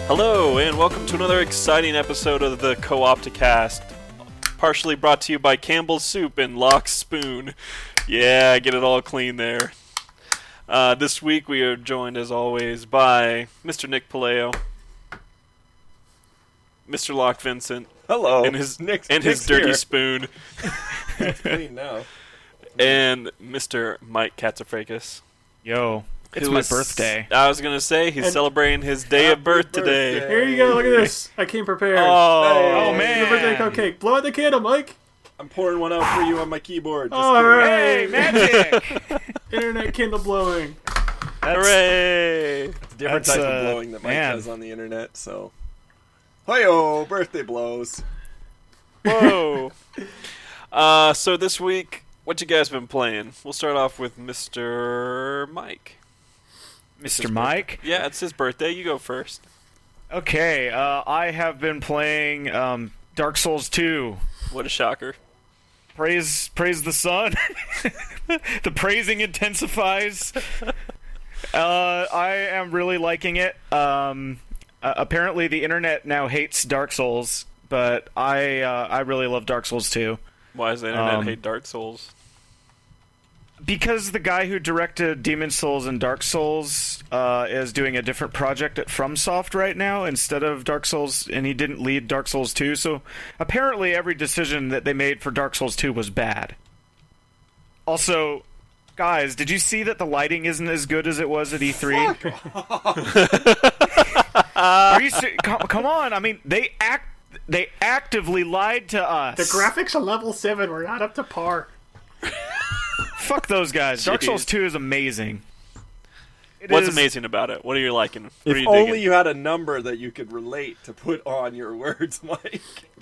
Hello, and welcome to another exciting episode of the Co-Opticast, partially brought to you by Campbell's Soup and Locke's Spoon. Yeah, get it all clean there. This week we are joined, as always, by Mr. Nick Paleo, Mr. Locke Vincent, hello, and his Nick's dirty here. spoon, It's clean now. and Mr. Mike Katsafrakis. Yo, it's my birthday. I was going to say, he's celebrating his day of birth today. birthday. Here you go, look at this. I came prepared. Oh, Oh, man. Your birthday cupcake. Blow out the candle, Mike. I'm pouring one out for you on my keyboard. Just All kidding. right. Hey, magic! Internet candle blowing. hooray! It's a different That's, type of blowing that Mike man. has on the internet, so. Hi-yo, birthday blows. Whoa. So this week, what you guys been playing? We'll start off with Mr. Mike. Mr. Mike? Yeah, it's his birthday. You go first. Okay, I have been playing Dark Souls 2. What a shocker. Praise the sun. The praising intensifies. I am really liking it. Apparently the internet now hates Dark Souls, but I really love Dark Souls 2. Why does the internet hate Dark Souls? Because the guy who directed Demon Souls and Dark Souls is doing a different project at FromSoft right now instead of Dark Souls, and he didn't lead Dark Souls 2, so apparently every decision that they made for Dark Souls 2 was bad. Also, guys, did you see that the lighting isn't as good as it was at E3? Are you come on, I mean, they actively lied to us. The graphics on level 7 were not up to par. Fuck those guys. Dark Jeez. Souls 2 is amazing. What's amazing about it? What are you liking? What are If you only digging? you had a number that you could relate to put on your words, Mike.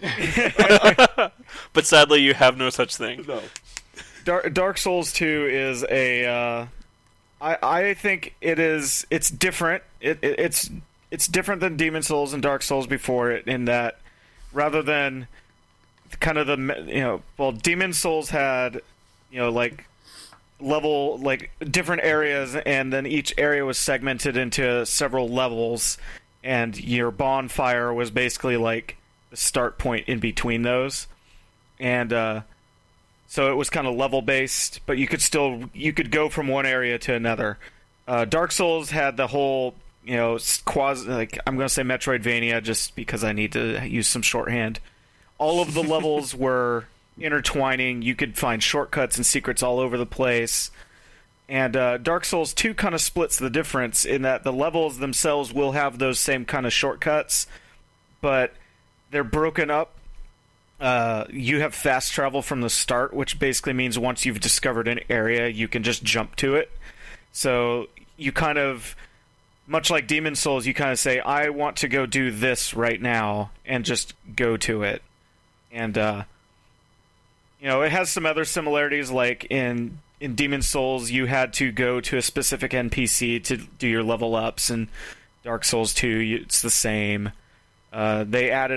But sadly, you have no such thing. No. Dark Souls 2 is a I think it's different. It's different than Demon Souls and Dark Souls before it in that rather than kind of the Demon Souls had like level like different areas, and then each area was segmented into several levels, and your bonfire was basically like the start point in between those, and so it was kind of level based, but you could go from one area to another. Dark Souls had the whole quasi, like, I'm going to say Metroidvania just because I need to use some shorthand. All of the levels were intertwining. You could find shortcuts and secrets all over the place. And Dark Souls 2 kind of splits the difference in that the levels themselves will have those same kind of shortcuts, but they're broken up. You have fast travel from the start, which basically means once you've discovered an area, you can just jump to it. So you kind of, much like Demon Souls, you kind of say, I want to go do this right now, and just go to it. And, it has some other similarities, like in Demon Souls, you had to go to a specific NPC to do your level ups, and Dark Souls 2, it's the same. They added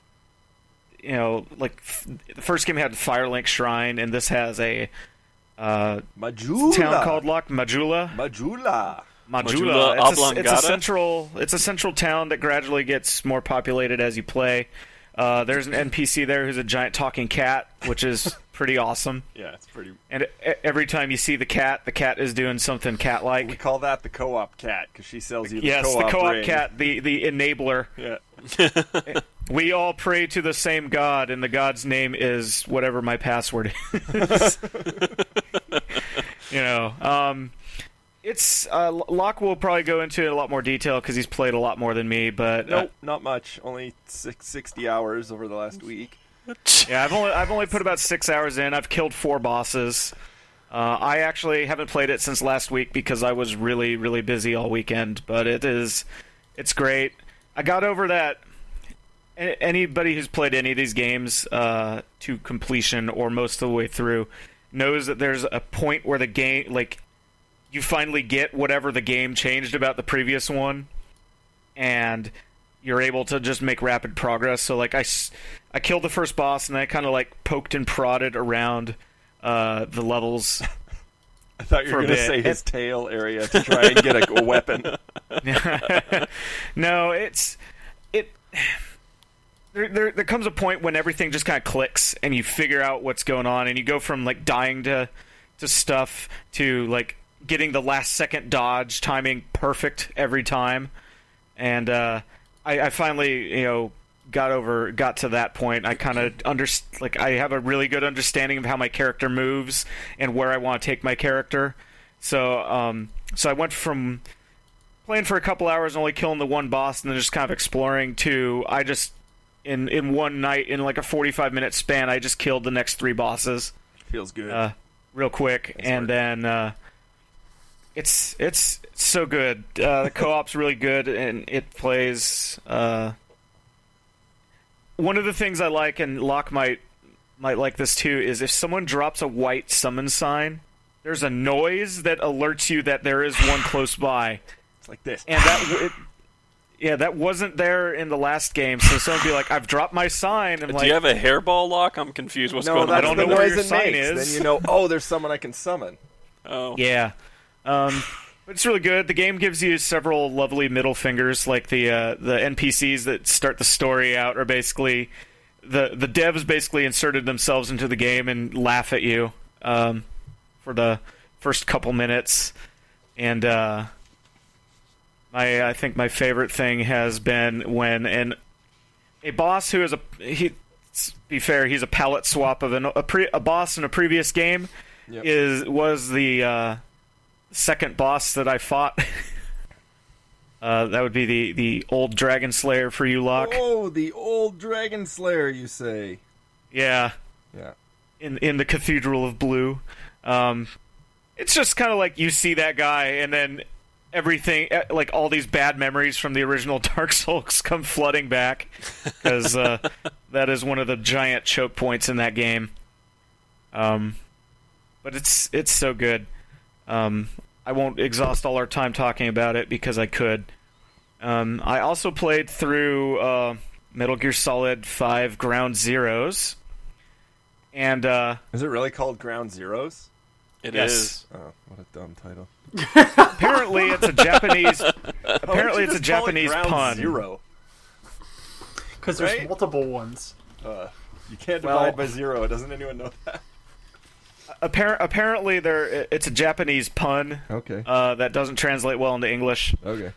the first game had Firelink Shrine, and this has a Majula. town called Majula. Majula. Majula Oblongata? It's a central town that gradually gets more populated as you play. There's an NPC there who's a giant talking cat, which is pretty awesome. Yeah, it's pretty. And every time you see the cat is doing something We cat-like. call that the co-op cat because she sells you the Yes, co-op the co-op ring. cat, the enabler. Yeah. We all pray to the same god, and the god's name is whatever my password is. It's Locke will probably go into it in a lot more detail because he's played a lot more than me. But Nope, not much. Only 60 hours over the last week. yeah, I've only put about 6 hours in. I've killed 4 bosses. I actually haven't played it since last week because I was really, really busy all weekend. But it's great. I got over that. Anybody who's played any of these games to completion or most of the way through knows that there's a point where the game, like, you finally get whatever the game changed about the previous one, and you're able to just make rapid progress. So, like, I killed the first boss, and I kind of, like, poked and prodded around the levels. I thought you were going to say his tail area to try and get a weapon. No, there comes a point when everything just kind of clicks and you figure out what's going on, and you go from like dying to stuff to like getting the last second dodge timing perfect every time. And I finally, got to that point. I kind of I have a really good understanding of how my character moves and where I want to take my character. So I went from playing for a couple hours and only killing the one boss and then just kind of exploring to I just in one night, in like a 45-minute span, I just killed the next 3 bosses. Feels good. Real quick. That's and hard. then it's so good. The co-op's really good, and it plays. One of the things I like, and Locke might like this too, is if someone drops a white summon sign, there's a noise that alerts you that there is one close by. It's like this. And that wasn't there in the last game. So someone would be like, "I've dropped my sign." And Do you have a hairball lock? I'm confused. What's going on? I don't know where your sign is. Then you know, oh, there's someone I can summon. Oh. Yeah. But it's really good. The game gives you several lovely middle fingers, like the NPCs that start the story out are basically the devs basically inserted themselves into the game and laugh at you for the first couple minutes. And I think my favorite thing has been when a boss who is be fair, he's a palette swap of a boss in a previous game. Yep. Was the second boss that I fought. That would be the old Dragon Slayer for you, Locke. Oh, the old Dragon Slayer, you say? Yeah. Yeah. In the Cathedral of Blue. It's just kind of like you see that guy, and then everything, like all these bad memories from the original Dark Souls come flooding back, because that is one of the giant choke points in that game. But it's so good. I won't exhaust all our time talking about it because I could. I also played through Metal Gear Solid 5 Ground Zeroes. And is it really called Ground Zeroes? It yes. is. Oh, what a dumb title. Apparently it's a Japanese Ground pun. Zero. Because there's Right? multiple ones. You can't Well- divide by 0. Doesn't anyone know that? Apparently it's a Japanese pun Okay. that doesn't translate well into English. Okay.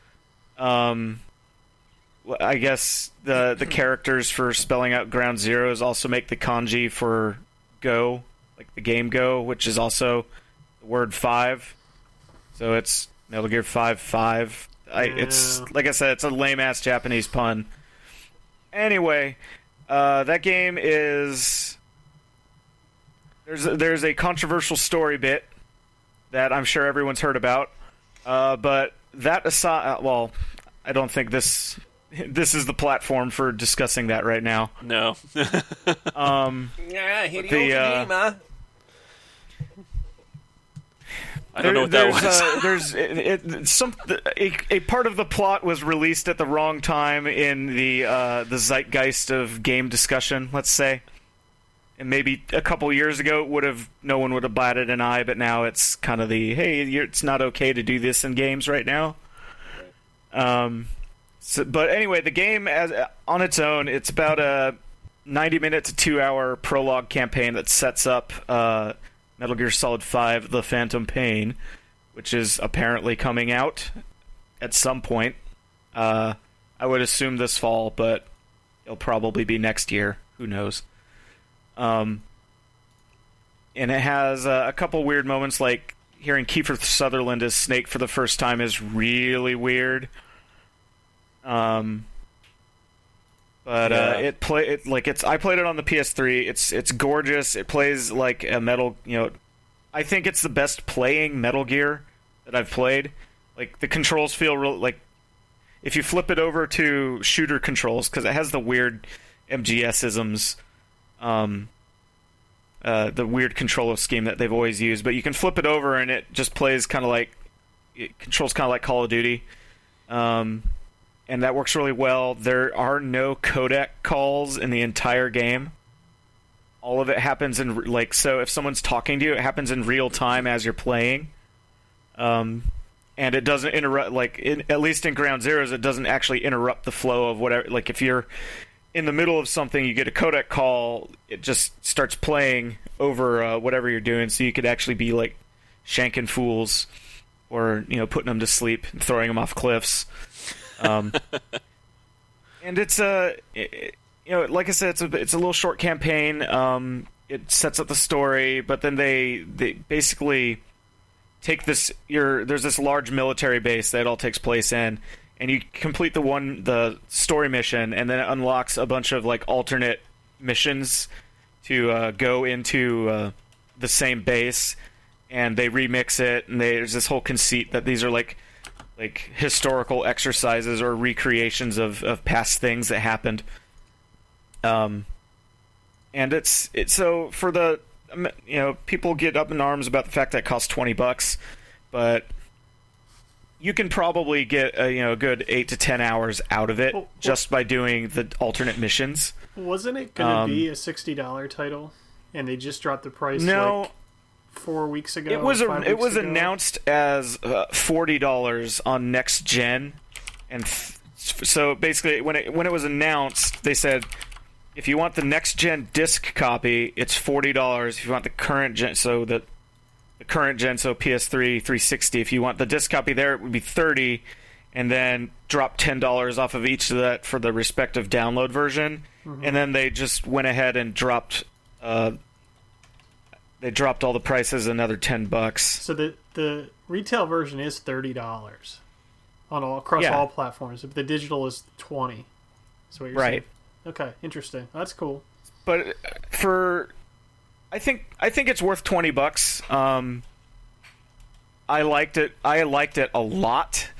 I guess the characters for spelling out Ground Zeroes also make the kanji for Go, like the game Go, which is also the word 5. So it's Metal Gear 5. It's like I said, it's a lame ass Japanese pun. Anyway, that game is there's a controversial story bit that I'm sure everyone's heard about. But that aside, well, I don't think this is the platform for discussing that right now. No. Yeah, Hideo Kojima. I don't know what that was. A part of the plot was released at the wrong time in the zeitgeist of game discussion, let's say. And maybe a couple years ago, no one would have batted an eye, but now it's kind of it's not okay to do this in games right now. But anyway, the game on its own, it's about a 90-minute to 2-hour prologue campaign that sets up Metal Gear Solid 5: The Phantom Pain, which is apparently coming out at some point. I would assume this fall, but it'll probably be next year. Who knows? And it has a couple weird moments, like hearing Kiefer Sutherland as Snake for the first time is really weird. I played it on the PS3. It's gorgeous. It plays like a Metal. I think it's the best playing Metal Gear that I've played. Like the controls feel real. Like if you flip it over to shooter controls, because it has the weird MGS-isms. The weird control scheme that they've always used, but you can flip it over and it just plays it controls kind of like Call of Duty, and that works really well. There are no codec calls in the entire game. All of it happens so if someone's talking to you, it happens in real time as you're playing. And and it doesn't interrupt. Like at least in Ground Zeroes, it doesn't actually interrupt the flow of whatever. Like if you're in the middle of something, you get a codec call, it just starts playing over whatever you're doing, so you could actually be like shanking fools or putting them to sleep and throwing them off cliffs. And it's like I said, it's a little short campaign. It sets up the story, but then they basically take this. There's this large military base that it all takes place in. And you complete the story mission, and then it unlocks a bunch of like alternate missions to go into the same base, and they remix it. And there's this whole conceit that these are like historical exercises or recreations of past things that happened. And it's so for the people get up in arms about the fact that it costs $20, but you can probably get a good 8 to 10 hours out of it just by doing the alternate missions. Wasn't it going to be a $60 title, and they just dropped the price like 4 weeks ago? It was announced as $40 on next gen, and so basically when it was announced, they said if you want the next gen disc copy, it's $40. If you want the current gen, so the current gen, so PS3, 360. If you want the disc copy there, it would be $30, and then drop $10 off of each of that for the respective download version. Mm-hmm. And then they just went ahead and dropped all the prices another $10. So the retail version is $30 across all platforms. But the digital is $20. That's what you're saying. Okay, interesting. That's cool. But I think it's worth $20. I liked it. I liked it a lot.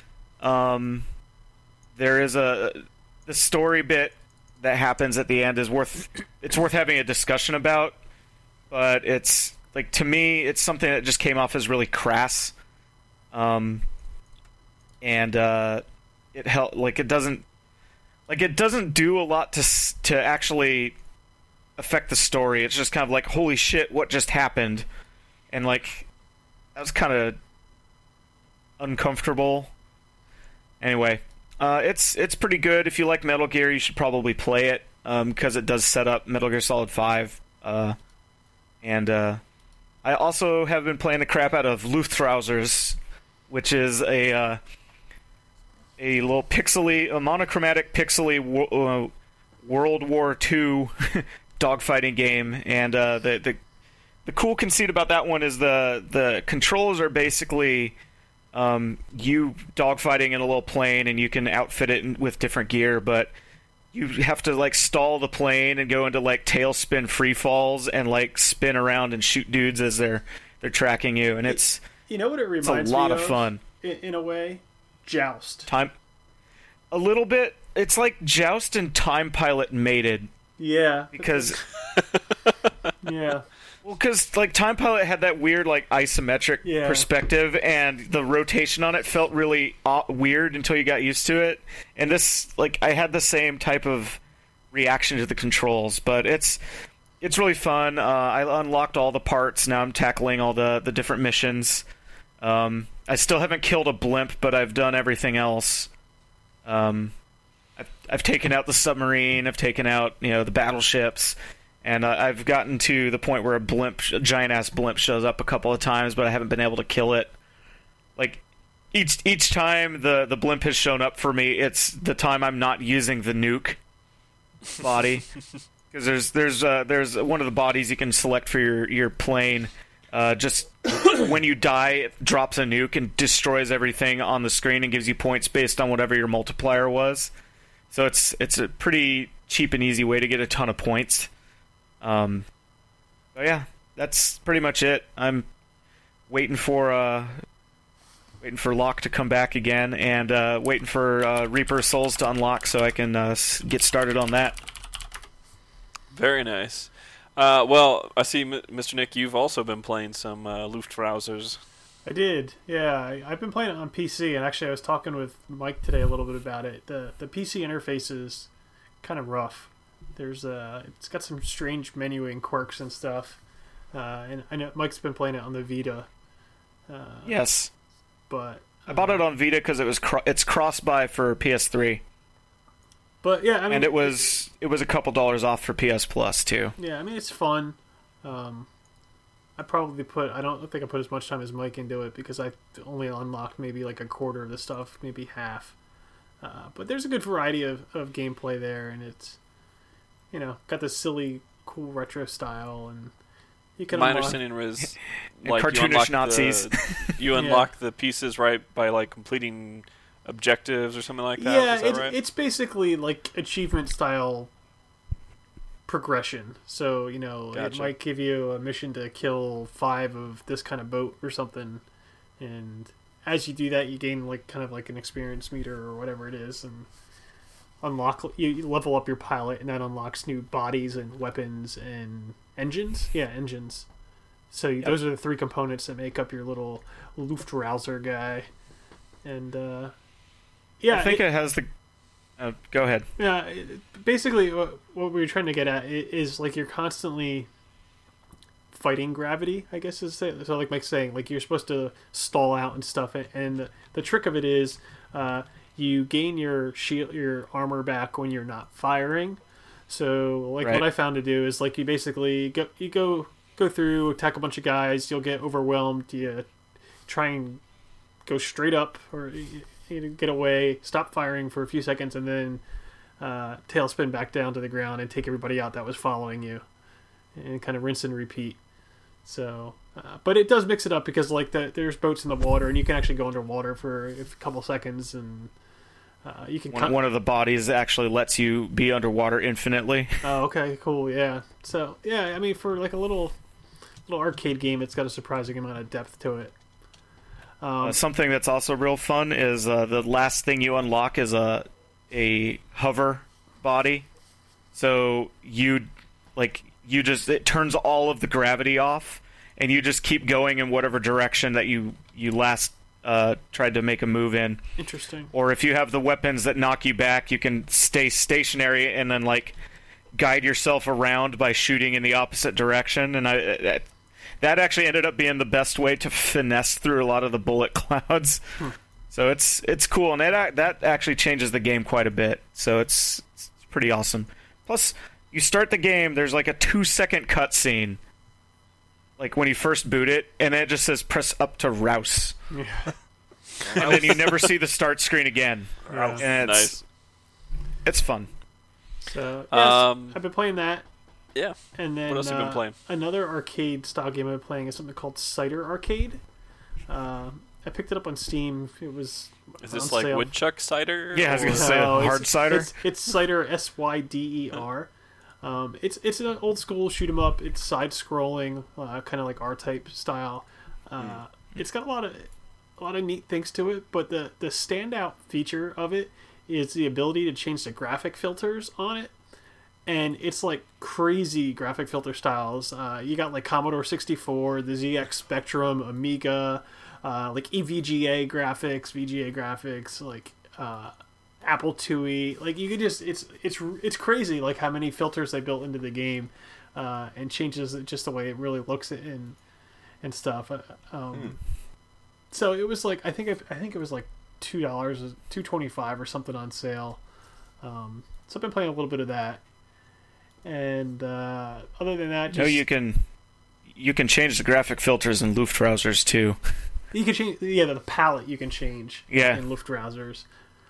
There is the story bit that happens at the end is worth having a discussion about. But it's like, to me, it's something that just came off as really crass. And it helped. It doesn't do a lot to actually affect the story. It's just kind of like, holy shit, what just happened? And that was kind of uncomfortable. Anyway, it's pretty good. If you like Metal Gear, you should probably play it, because it does set up Metal Gear Solid 5. And I also have been playing the crap out of Luftrausers, which is a little monochromatic pixely World War II dogfighting game. And the cool conceit about that one is the controls are basically you dogfighting in a little plane, and you can outfit it with different gear, but you have to stall the plane and go into tailspin free falls and spin around and shoot dudes as they're tracking you, and it's what it reminds me of? It's a lot of fun in a way. Joust. A little bit. It's like Joust and Time Pilot mated. Yeah. Because yeah. Well, because Time Pilot had that weird isometric perspective, and the rotation on it felt really weird until you got used to it. And this, I had the same type of reaction to the controls, but it's really fun. I unlocked all the parts. Now I'm tackling all the different missions. I still haven't killed a blimp, but I've done everything else. I've taken out the submarine. I've taken out the battleships. And I've gotten to the point where a giant-ass blimp shows up a couple of times, but I haven't been able to kill it. Each time the blimp has shown up for me, it's the time I'm not using the nuke body. Because there's one of the bodies you can select for your plane. Just when you die, it drops a nuke and destroys everything on the screen and gives you points based on whatever your multiplier was. So it's a pretty cheap and easy way to get a ton of points. But yeah, that's pretty much it. I'm waiting for Locke to come back again, and waiting for Reaper Souls to unlock so I can get started on that. Very nice. Well, I see, Mr. Nick, you've also been playing some Luftrausers. I did, yeah. I've been playing it on PC, and actually I was talking with Mike today a little bit about it. The PC interface is kind of rough. It's got some strange menuing quirks and stuff. And I know Mike's been playing it on the Vita. Yes. But I bought it on Vita because it's cross-buy for PS3. But yeah, I mean, and it was a couple dollars off for PS Plus too. Yeah, I mean it's fun. I don't think I put as much time as Mike into it because I only unlocked maybe like a quarter of the stuff, maybe half. But there's a good variety of gameplay there, and it's got this silly, cool retro style, and you can. My understanding was like cartoonish Nazis. You unlock the pieces right by like completing objectives or something like that. Yeah, is that right? It's basically like achievement style progression. So Gotcha. it might give you a mission to kill 5 of this kind of boat or something, and as you do that, you gain like kind of like an experience meter or whatever it is, and you level up your pilot, and that unlocks new bodies and weapons and engines. Yeah, engines. So those are the 3 components that make up your little Luftrausser guy, and I think it has the. Go ahead. Yeah, basically, what we were trying to get at is like you're constantly fighting gravity, I guess is so. Like Mike's saying, like you're supposed to stall out and stuff, and the trick of it is you gain your shield, your armor back when you're not firing. So, like what I found to do is like you basically go through, attack a bunch of guys, you'll get overwhelmed, you try and go straight up or get away, stop firing for a few seconds, and then tailspin back down to the ground and take everybody out that was following you, and kind of rinse and repeat. So, but it does mix it up because like there's boats in the water, and you can actually go underwater for a couple seconds, and you can. One of the bodies actually lets you be underwater infinitely. Oh, okay, cool, yeah. So yeah, I mean for like a little arcade game, it's got a surprising amount of depth to it. Something that's also real fun is the last thing you unlock is a hover body. So it turns all of the gravity off, and you just keep going in whatever direction that you last tried to make a move in. Interesting. Or if you have the weapons that knock you back, you can stay stationary and then like guide yourself around by shooting in the opposite direction. And that actually ended up being the best way to finesse through a lot of the bullet clouds. So it's cool, and that actually changes the game quite a bit. So it's pretty awesome. Plus, you start the game, there's like a 2-second cutscene, like when you first boot it, and it just says press up to Rouse. Yeah. And then you never see the start screen again. And Nice. It's fun. So yes, I've been playing that. Yeah. And then What else have you been playing? Another arcade style game I've been playing is something called Cider Arcade. I picked it up on Steam. It was Is this on like sale. Woodchuck cider? Yeah, I was or- gonna say hard cider. It's Cider SYDER. It's an old school shoot 'em up. It's side scrolling, kind of like R-Type style. It's got a lot of neat things to it, but the standout feature of it is the ability to change the graphic filters on it. And it's like crazy graphic filter styles. You got like Commodore 64, the ZX Spectrum, Amiga, like EVGA graphics, VGA graphics, like Apple IIe. Like you could just it's crazy like how many filters they built into the game, and changes just the way it really looks and stuff. So it was like I think it was like $2, $2.25 or something on sale. So I've been playing a little bit of that. And other than that, just... you can change the graphic filters in Luftrausers too. You can change, the palette you can change in Luftrausers.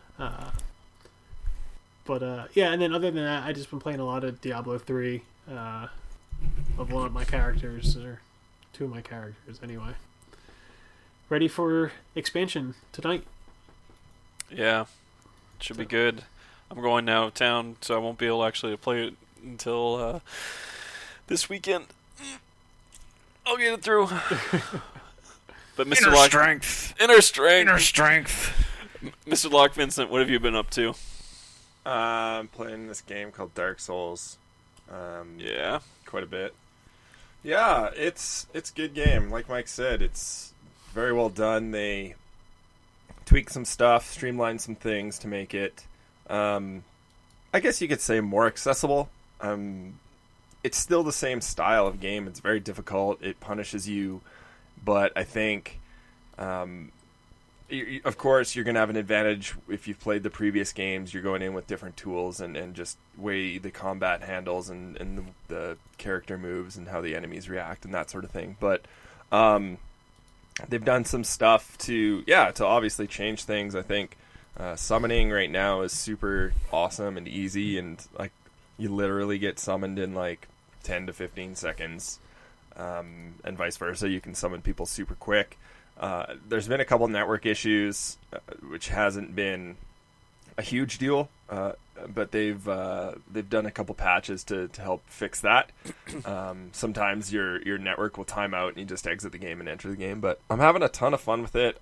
And then other than that, I just been playing a lot of Diablo 3. Leveling up my characters, or 2 of my characters anyway. Ready for expansion tonight. Yeah. Should be good. I'm going out of town, so I won't be able actually to play it until this weekend. I'll get it through. But Mr. Inner Lock, strength. Inner strength. Inner strength. Mr. Lock Vincent, what have you been up to? I'm playing this game called Dark Souls. Yeah. Quite a bit. Yeah, it's a good game. Like Mike said, it's very well done. They tweak some stuff, streamline some things to make it, I guess you could say, more accessible. It's still the same style of game. It's very difficult. It punishes you, but I think of course, you're going to have an advantage if you've played the previous games. You're going in with different tools and just way the combat handles and the character moves and how the enemies react and that sort of thing. But they've done some stuff to obviously change things. I think summoning right now is super awesome and easy, and like you literally get summoned in like 10 to 15 seconds, and vice versa. You can summon people super quick. There's been a couple network issues, which hasn't been a huge deal, but they've done a couple patches to help fix that. Sometimes your network will time out and you just exit the game and enter the game. But I'm having a ton of fun with it.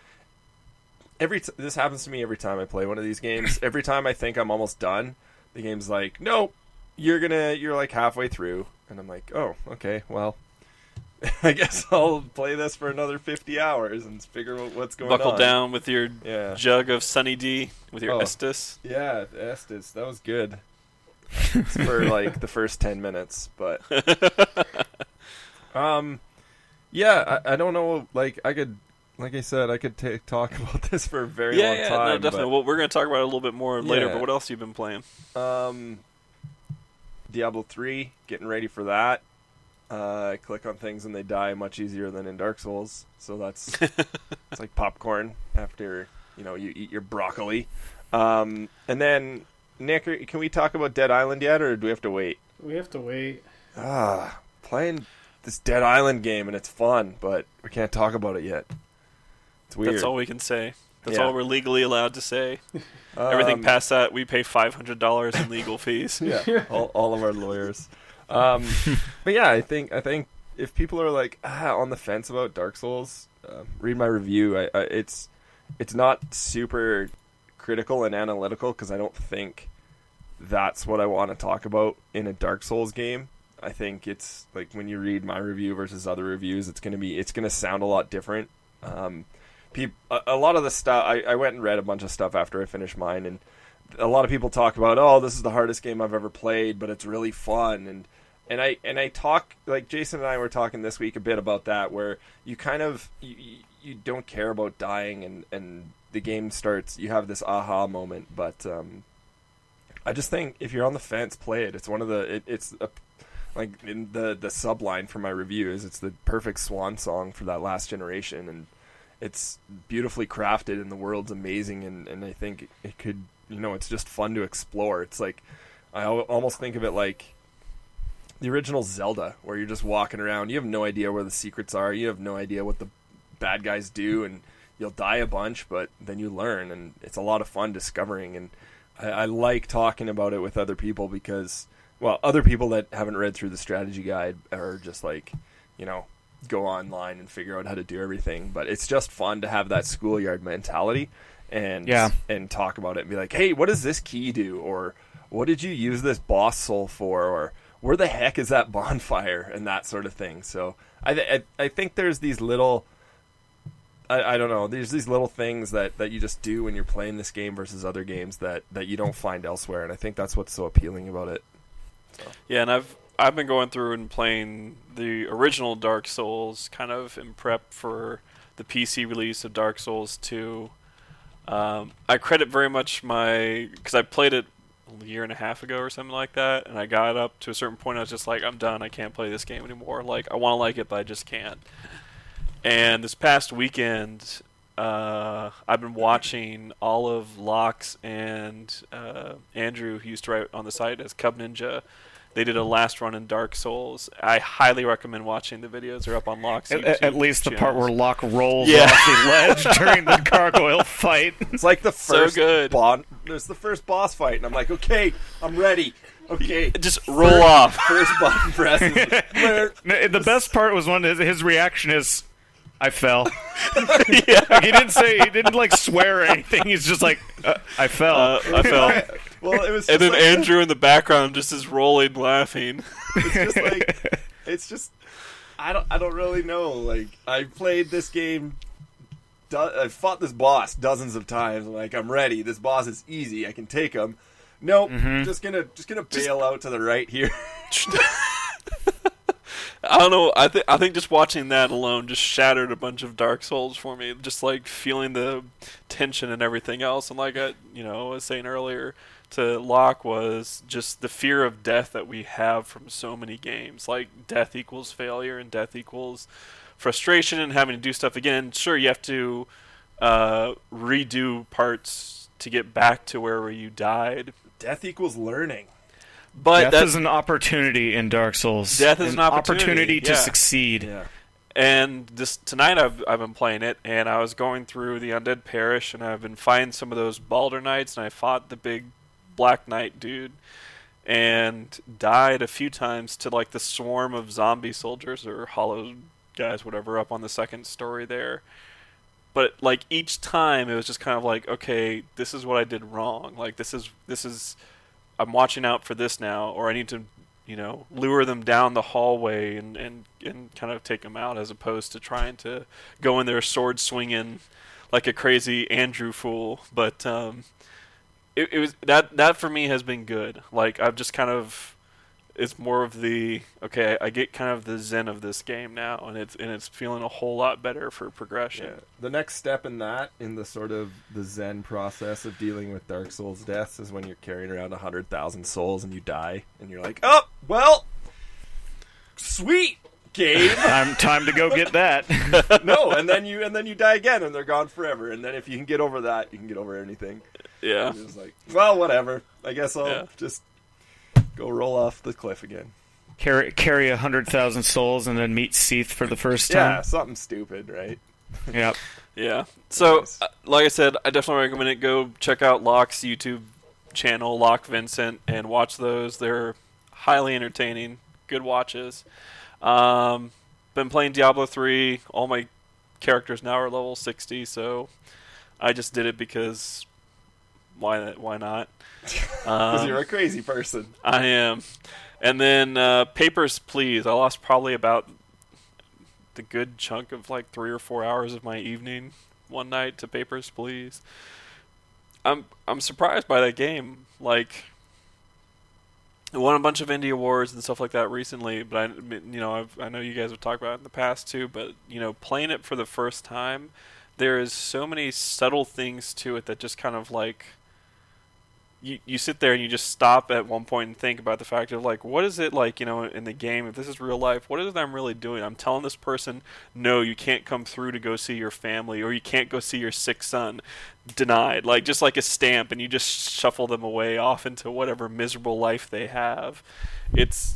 This happens to me every time I play one of these games. Every time I think I'm almost done, the game's like, nope, you're like halfway through, and I'm like, oh, okay, well. I guess I'll play this for another 50 hours and figure out what's going on. Buckle down with your jug of Sunny D with your Estus. Yeah, Estus. That was good. It's for like the first 10 minutes, but yeah, I don't know. Like I said, I could talk about this for a very long time. Yeah, no, definitely. Well, we're going to talk about it a little bit more later. But what else have you been playing? Diablo 3, getting ready for that. I click on things and they die much easier than in Dark Souls, so that's it's like popcorn after you eat your broccoli. And then Nick, can we talk about Dead Island yet, or do we have to wait? We have to wait. Playing this Dead Island game and it's fun, but we can't talk about it yet. It's weird. That's all we can say. That's all we're legally allowed to say. Everything past that, we pay $500 in legal fees. Yeah, all of our lawyers. But yeah, I think if people are like on the fence about Dark Souls, read my review. It's not super critical and analytical because I don't think that's what I want to talk about in a Dark Souls game. I think it's like when you read my review versus other reviews, it's gonna sound a lot different. A lot of the stuff I went and read a bunch of stuff after I finished mine, and a lot of people talk about, oh, this is the hardest game I've ever played, but it's really fun. And I talk, like Jason and I were talking this week a bit about that, where you kind of you don't care about dying, and the game starts, you have this aha moment. But I just think if you're on the fence, play it. It's one of the like in the subline for my review is it's the perfect swan song for that last generation, and it's beautifully crafted and the world's amazing, and I think it could, it's just fun to explore. It's like I almost think of it like the original Zelda, where you're just walking around. You have no idea where the secrets are. You have no idea what the bad guys do, and you'll die a bunch, but then you learn, and it's a lot of fun discovering. And I like talking about it with other people because, well, other people that haven't read through the strategy guide are just like, go online and figure out how to do everything. But it's just fun to have that schoolyard mentality and talk about it and be like, hey, what does this key do? Or what did you use this boss soul for? Or where the heck is that bonfire? And that sort of thing. So I think there's these little, I don't know, there's these little things that you just do when you're playing this game versus other games that you don't find elsewhere. And I think that's what's so appealing about it. So. Yeah, and I've been going through and playing the original Dark Souls kind of in prep for the PC release of Dark Souls 2. I credit very much because I played it a year and a half ago or something like that, and I got up to a certain point, I was just like, I'm done, I can't play this game anymore. Like, I want to like it, but I just can't. And this past weekend, I've been watching all of Locke's and Andrew, who used to write on the site as Cub Ninja. They did a last run in Dark Souls. I highly recommend watching the videos. They're up on Locke's YouTube at least the channels. part where Locke rolls off the ledge during the gargoyle fight. It's like the first so good. There's the first boss fight, and I'm like, okay, I'm ready. Okay, just roll off. First button press. The best part was when his reaction is, I fell. Yeah. Like, he didn't like swear or anything. He's just like, I fell. I fell. Well, it was. And then Andrew in the background just is rolling, laughing. It's just I don't really know. Like, I played this game. I fought this boss dozens of times. I'm like, I'm ready. This boss is easy. I can take him. Nope. Just gonna bail out to the right here. I don't know. I think just watching that alone just shattered a bunch of Dark Souls for me. Just like feeling the tension and everything else, and like I was saying earlier to Locke, was just the fear of death that we have from so many games. Like death equals failure, and death equals frustration, and having to do stuff again. Sure, you have to redo parts to get back to where you died. Death equals learning. But death is an opportunity in Dark Souls. Death is an opportunity to succeed. Yeah. And tonight I've been playing it, and I was going through the Undead Parish, and I've been fighting some of those Baldur Knights, and I fought the big Black Knight dude, and died a few times to like the swarm of zombie soldiers or hollow guys, whatever, up on the second story there. But like each time, it was just kind of like, okay, this is what I did wrong. Like this is I'm watching out for this now, or I need to, lure them down the hallway and kind of take them out, as opposed to trying to go in there sword swinging like a crazy Andrew fool. But it was that for me has been good. Like I've just kind of, it's more of the, okay, I get kind of the zen of this game now, and it's feeling a whole lot better for progression. Yeah. The next step in the sort of the zen process of dealing with Dark Souls deaths is when you're carrying around 100,000 souls and you die, and you're like, oh, well, sweet game. Time to go get that. No, and then you die again, and they're gone forever. And then if you can get over that, you can get over anything. Yeah. It's like, well, whatever. I guess I'll just go roll off the cliff again. Carry 100,000 souls and then meet Seath for the first time. Yeah, something stupid, right? Yep. Yeah. So, Nice. like I said, I definitely recommend it. Go check out Locke's YouTube channel, Locke Vincent, and watch those. They're highly entertaining. Good watches. Been playing Diablo 3. All my characters now are level 60, so I just did it because why not? Because you're a crazy person. I am. And then Papers, Please. I lost probably about the good chunk of like 3 or 4 hours of my evening one night to Papers, Please. I'm surprised by that game. Like, it won a bunch of indie awards and stuff like that recently, but I know you guys have talked about it in the past too, but playing it for the first time, there is so many subtle things to it that just kind of like you sit there and you just stop at one point and think about the fact of like, what is it like, in the game, if this is real life, what is it I'm really doing? I'm telling this person, no, you can't come through to go see your family, or you can't go see your sick son. Denied. Like, just like a stamp, and you just shuffle them away off into whatever miserable life they have. It's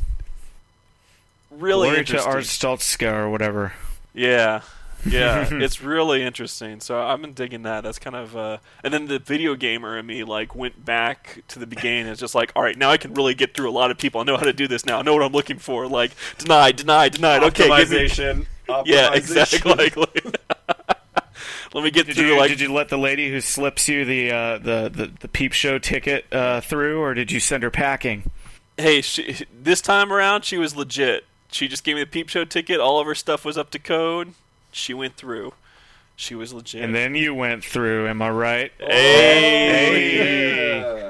really interesting. To Arstotzka or whatever. Yeah. Yeah, it's really interesting. So I've been digging that. That's kind of and then the video gamer in me like went back to the beginning. It's just like, all right, now I can really get through a lot of people. I know how to do this now. I know what I'm looking for. Like denied. Okay, Optimization. Yeah, exactly. Let me get through. Did you let the lady who slips you the peep show ticket through, or did you send her packing? Hey, this time around she was legit. She just gave me the peep show ticket. All of her stuff was up to code. She went through. She was legit. And then you went through, am I right? Hey! Yeah.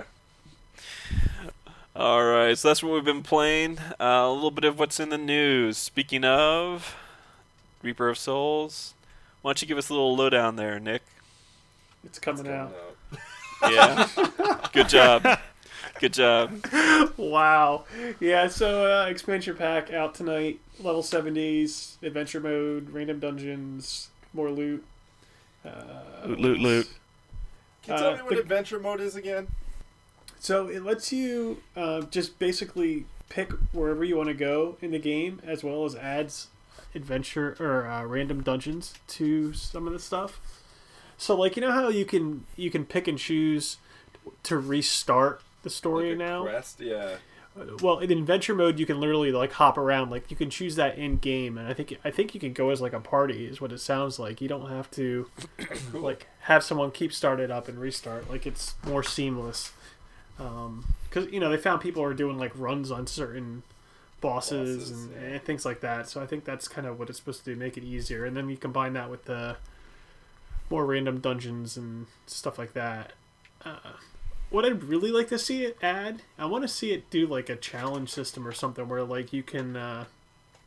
Alright, so that's what we've been playing. A little bit of what's in the news. Speaking of Reaper of Souls, why don't you give us a little lowdown there, Nick? It's coming out. Yeah. Good job. Good job. Wow. Yeah, so expansion pack out tonight. Level 70s, adventure mode, random dungeons, more loot. Loot. Can you tell me what adventure mode is again? So it lets you just basically pick wherever you want to go in the game, as well as adds adventure or random dungeons to some of the stuff. So like, how you can pick and choose to restart the story Like a now. Quest, yeah. Well, in adventure mode, you can literally like hop around. Like you can choose that in game, and I think you can go as like a party, is what it sounds like. You don't have to like have someone keep started up and restart. Like it's more seamless. Because they found people are doing like runs on certain bosses and things like that. So I think that's kind of what it's supposed to do, make it easier. And then you combine that with the more random dungeons and stuff like that. What I'd really like to see it add, I want to see it do like a challenge system or something where like you can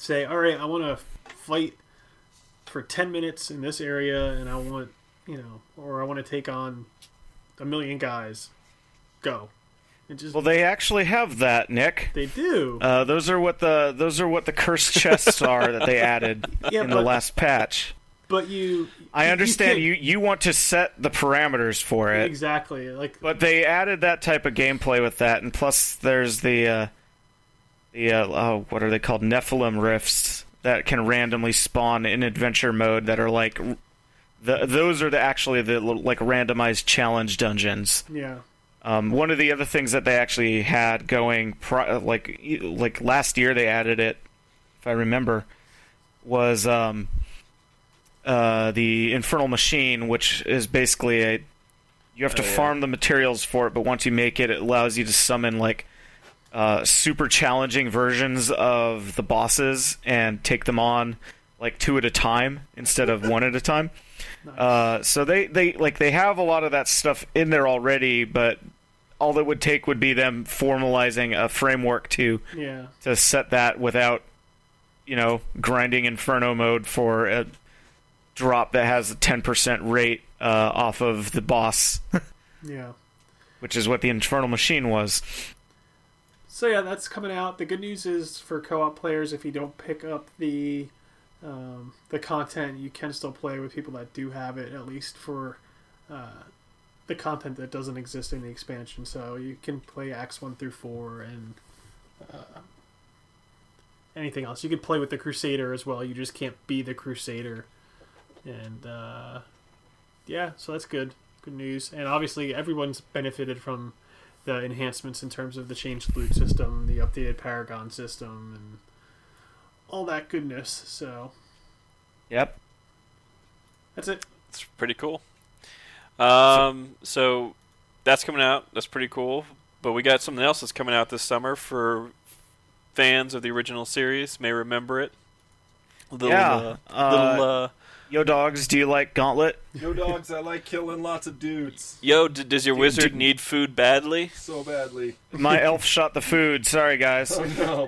say, all right, I want to fight for 10 minutes in this area, and I want, or I want to take on 1,000,000 guys. Go. Well, they actually have that, Nick. They do. Those are what the cursed chests are that they added in the last patch. But I understand you want to set the parameters for it. Exactly. But they added that type of gameplay with that, and plus there's the what are they called? Nephilim rifts that can randomly spawn in adventure mode that are like those are actually the like randomized challenge dungeons. Yeah. One of the other things that they actually had going like last year they added it, if I remember, was the Infernal Machine, which is basically you have to farm the materials for it, but once you make it, it allows you to summon like super challenging versions of the bosses and take them on like 2 at a time instead of 1 at a time. Nice. So they have a lot of that stuff in there already, but all it would take would be them formalizing a framework to set that without grinding Inferno mode for a drop that has a 10% rate off of the boss. Yeah. Which is what the Infernal Machine was. So yeah, that's coming out. The good news is for co-op players, if you don't pick up the content, you can still play with people that do have it, at least for the content that doesn't exist in the expansion. So you can play Acts 1 through 4 and anything else. You can play with the Crusader as well. You just can't be the Crusader. And so that's good news. And obviously everyone's benefited from the enhancements in terms of the changed loot system, the updated Paragon system, and all that goodness. So yep, that's it. It's pretty cool. So that's coming out. That's pretty cool. But we got something else that's coming out this summer for fans of the original series. May remember it. Yo, dogs, do you like Gauntlet? Yo, dogs, I like killing lots of dudes. Yo, does your wizard need food badly? So badly. My elf shot the food. Sorry, guys. Oh,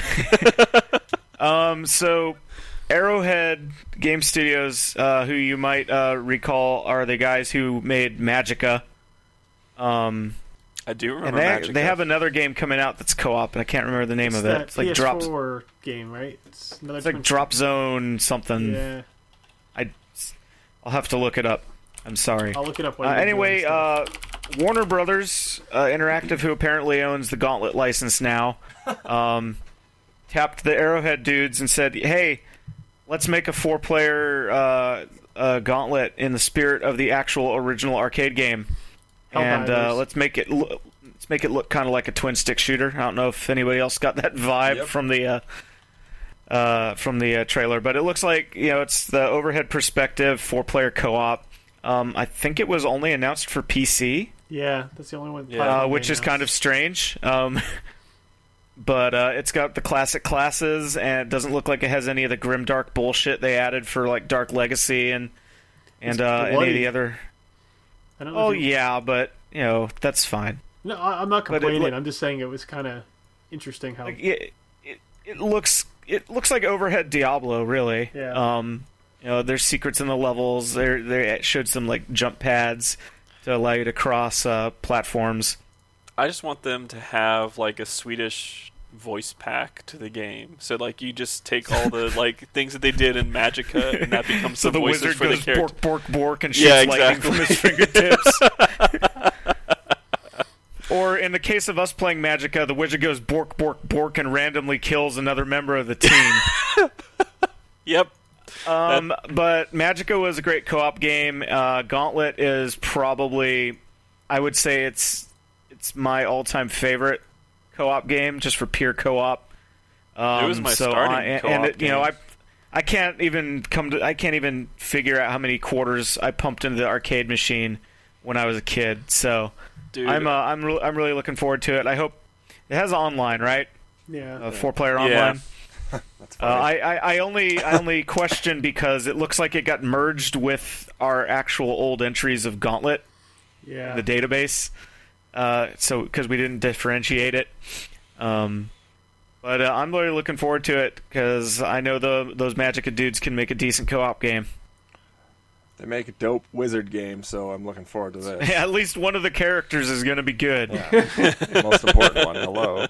no. So, Arrowhead Game Studios, who you might recall are the guys who made Magicka. I do remember Magicka. They have another game coming out that's co-op, and I can't remember the name of it. It's like PS4 game, right? It's like Drop Zone something. Yeah. I'll have to look it up. I'm sorry. I'll look it up. Anyway, Warner Brothers Interactive, who apparently owns the Gauntlet license now, tapped the Arrowhead dudes and said, "Hey, let's make a 4-player Gauntlet in the spirit of the actual original arcade game, and let's make it look kind of like a twin stick shooter." I don't know if anybody else got that vibe from the trailer, but it looks like it's the overhead perspective 4-player co-op. I think it was only announced for PC. Yeah, that's the only one. Which is kind of strange. But it's got the classic classes, and it doesn't look like it has any of the grimdark bullshit they added for like Dark Legacy and any of the other. But that's fine. No, I'm not complaining. I'm just saying it was kind of interesting how it looks. It looks like overhead Diablo, really. Yeah. There's secrets in the levels. They showed some like jump pads to allow you to cross platforms. I just want them to have like a Swedish voice pack to the game, so like you just take all the like things that they did in Magicka, and that becomes so the voices wizard for goes the character. Bork, bork, bork, and shoots lightning from his fingertips. Or in the case of us playing Magicka, the wizard goes bork, bork, bork, and randomly kills another member of the team. Yep. But Magicka was a great co-op game. Gauntlet is probably, I would say it's my all-time favorite co-op game, just for pure co-op. It was my starting co-op game. I can't even figure out how many quarters I pumped into the arcade machine when I was a kid. So. Dude. I'm really looking forward to it. I hope it has online, right? Yeah. 4-player online. That's funny. I only question because it looks like it got merged with our actual old entries of Gauntlet. Yeah. The database. So because we didn't differentiate it. But I'm really looking forward to it because I know those Magicka dudes can make a decent co-op game. They make a dope wizard game, so I'm looking forward to this. At least one of the characters is going to be good. Yeah. Most important one. Hello.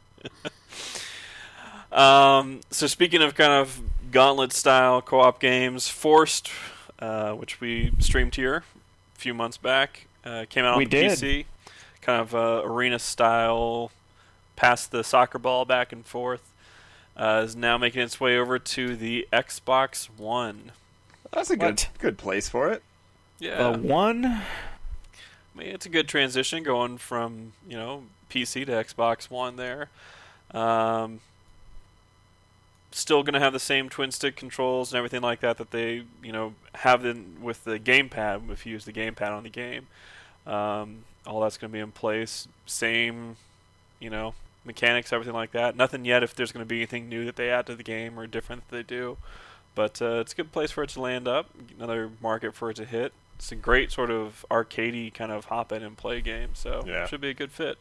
So speaking of kind of gauntlet-style co-op games, Forced, which we streamed here a few months back, came out on the PC. Kind of arena-style, pass the soccer ball back and forth. Is now making its way over to the Xbox One. That's a good place for it. Yeah. One? I mean, it's a good transition going from, PC to Xbox One there. Still going to have the same twin stick controls and everything like that they, have with the gamepad, if you use the gamepad on the game. All that's going to be in place. Same, mechanics, everything like that. Nothing yet if there's going to be anything new that they add to the game or different that they do. But it's a good place for it to land up. Another market for it to hit. It's a great sort of arcadey kind of hop in and play game. So it should be a good fit.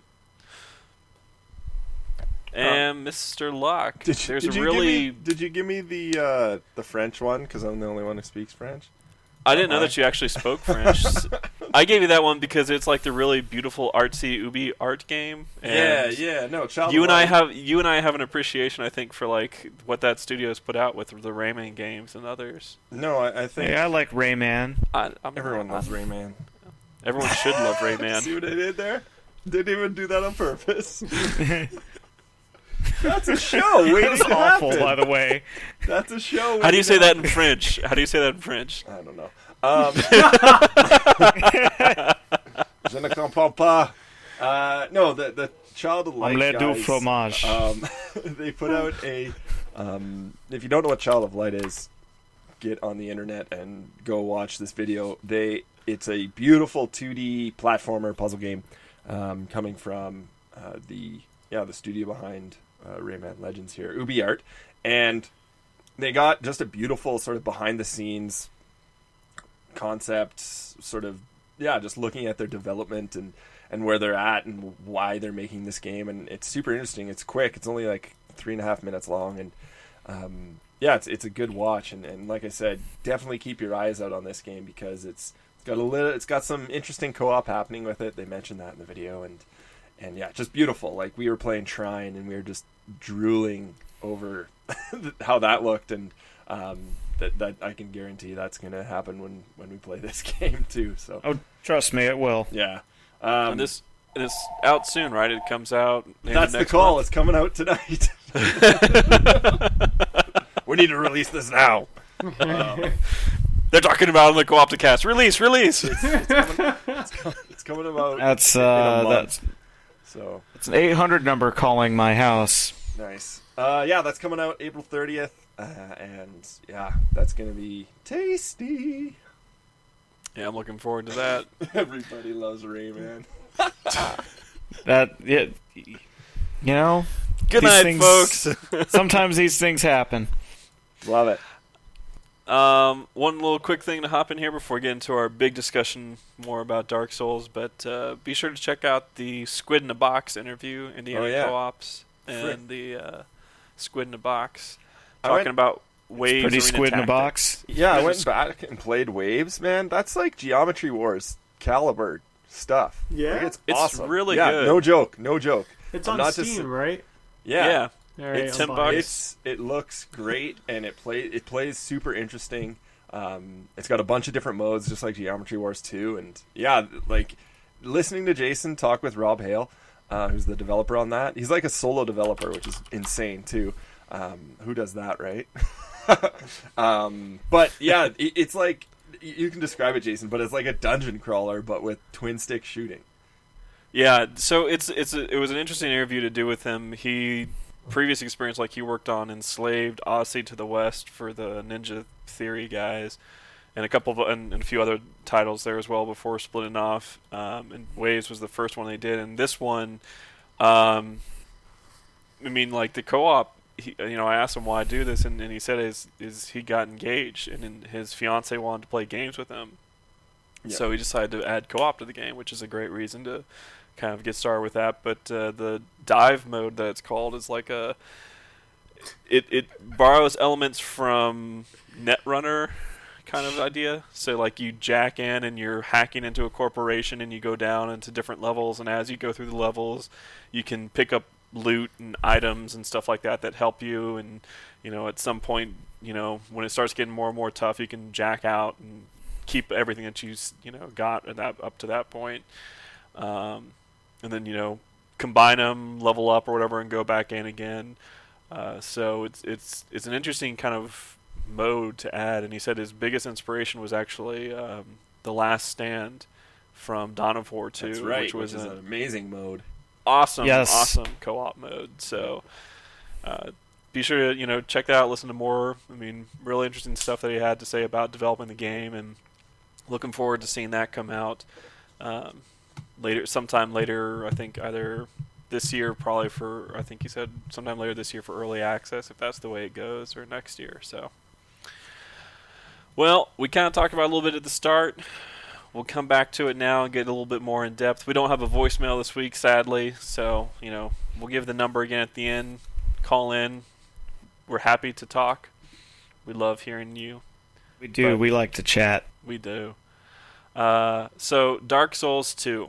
And Mr. Locke, did you give me the French one? Because I'm the only one who speaks French. I didn't know that you actually spoke French. I gave you that one because it's like the really beautiful artsy Ubi art game. And Child you and I have an appreciation, I think, for like what that studio's put out with the Rayman games and others. No, I think I like Rayman. Everyone loves Rayman. Everyone should love Rayman. See what I did there? Didn't even do that on purpose. That's a show. That's awful, by the way. That's a show. How do you say that in French? I don't know. Je ne comprends pas. No, the Child of Light Omelette du guys. fromage. They put out a. If you don't know what Child of Light is, get on the internet and go watch this video. It's a beautiful 2D platformer puzzle game, coming from the studio behind Rayman Legends here, UbiArt, and they got just a beautiful sort of behind the scenes concept, sort of just looking at their development and where they're at and why they're making this game, and it's super interesting. It's quick. It's only like 3.5 minutes long, and it's a good watch. And like I said, definitely keep your eyes out on this game because it's got some interesting co-op happening with it. They mentioned that in the video, and just beautiful. Like we were playing Trine and we were just drooling over how that looked, and that I can guarantee that's going to happen when we play this game too. So trust me, it will. Yeah. And this out soon, right? It comes out. That's the call. Month. It's coming out tonight. We need to release this now. They're talking about in the Co-op cast. Release. It's coming about. That's in a month. So it's an 800 number calling my house. Nice. That's coming out April 30th, and that's gonna be tasty. Yeah, I'm looking forward to that. Everybody loves Rayman. Good night, folks. Sometimes these things happen. Love it. One little quick thing to hop in here before we get into our big discussion more about Dark Souls, but be sure to check out the Squid in a Box interview, Indiana Co-ops, and the Squid in a Box, talking about Waves. Pretty Squid in a Box. Yeah, I went back and played Waves, man. That's like Geometry Wars caliber stuff. Yeah, like, it's awesome. Really good. No joke. It's on Steam, right? Yeah. Right, it's $10. It looks great, and it plays super interesting. It's got a bunch of different modes, just like Geometry Wars 2. And like listening to Jason talk with Rob Hale, who's the developer on that. He's like a solo developer, which is insane too. Who does that, right? But yeah, it's like you can describe it, Jason, but it's like a dungeon crawler, but with twin stick shooting. Yeah, so it was an interesting interview to do with him. Previous experience, like he worked on Enslaved, Odyssey to the West for the Ninja Theory guys, and a few other titles there as well before splitting off. And Waves was the first one they did, and this one, like the co-op. I asked him why I do this, and he said is he got engaged, and his fiance wanted to play games with him, so he decided to add co-op to the game, which is a great reason to kind of get started with that. But the dive mode that it's called is like it borrows elements from Netrunner kind of idea. So like you jack in and you're hacking into a corporation and you go down into different levels, and as you go through the levels you can pick up loot and items and stuff like that that help you, and at some point when it starts getting more and more tough you can jack out and keep everything that you got at that up to that point, and then combine them, level up or whatever, and go back in again. So it's an interesting kind of mode to add, and he said his biggest inspiration was actually The Last Stand from Dawn of War 2. That's right, which was an amazing mode. Awesome co-op mode. So be sure to check that out, listen to more. I mean, really interesting stuff that he had to say about developing the game, and looking forward to seeing that come out sometime later. I think either this year, probably I think he said sometime later this year for early access, if that's the way it goes, or next year. So, well, we kind of talked about it a little bit at the start. We'll come back to it now and get a little bit more in depth. We don't have a voicemail this week, sadly, so we'll give the number again at the end. Call in. We're happy to talk. We love hearing you. We do. We like to chat. We do. So, Dark Souls 2.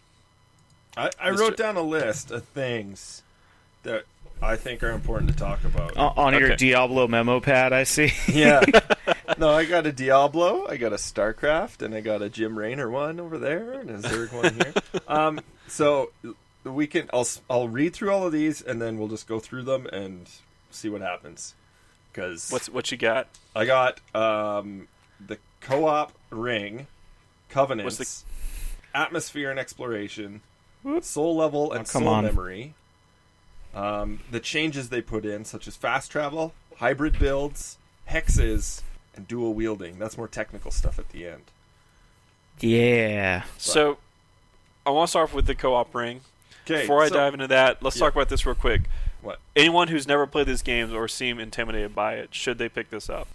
I wrote down a list of things that I think are important to talk about. On your Diablo memo pad, I see. Yeah. No, I got a Diablo, I got a StarCraft, and I got a Jim Raynor one over there, and a Zerg one here. So we can. I'll read through all of these, and then we'll just go through them and see what happens. Because what you got? I got the co-op ring, Covenants, Atmosphere and Exploration, Soul Level and Soul Memory. The changes they put in, such as fast travel, hybrid builds, hexes, and dual wielding. That's more technical stuff at the end. Yeah. So, I want to start off with the co-op ring. Okay. Before I dive into that, let's talk about this real quick. What? Anyone who's never played these games or seem intimidated by it, should they pick this up?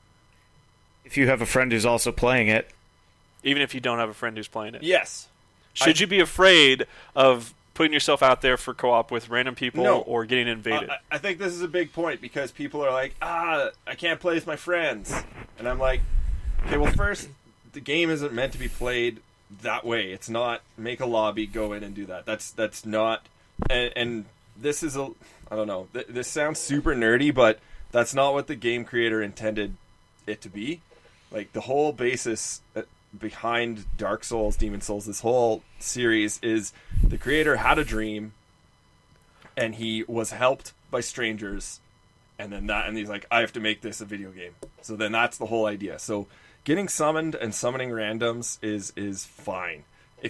If you have a friend who's also playing it. Even if you don't have a friend who's playing it? Yes. Should you be afraid of putting yourself out there for co-op with random people or getting invaded? I think this is a big point, because people are like, I can't play with my friends. And I'm like, okay, well, first, the game isn't meant to be played that way. It's not make a lobby, go in and do that. That's not... And this is I don't know. This sounds super nerdy, but that's not what the game creator intended it to be. Like, the whole basis behind Dark Souls, Demon Souls, this whole series is the creator had a dream, and he was helped by strangers, and he's like, I have to make this a video game. So then that's the whole idea. So getting summoned and summoning randoms is fine.